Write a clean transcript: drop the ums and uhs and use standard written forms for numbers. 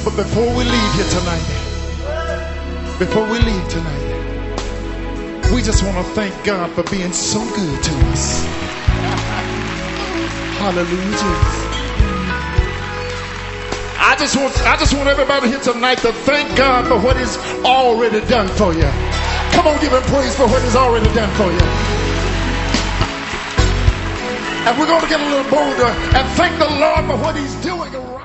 But before we leave here tonight, we just want to thank God for being so good to us. Hallelujah, Jesus. I just want everybody here tonight to thank God for what He's already done for you. Come on, give Him praise for what He's already done for you. And we're going to get a little bolder and thank the Lord for what He's doing.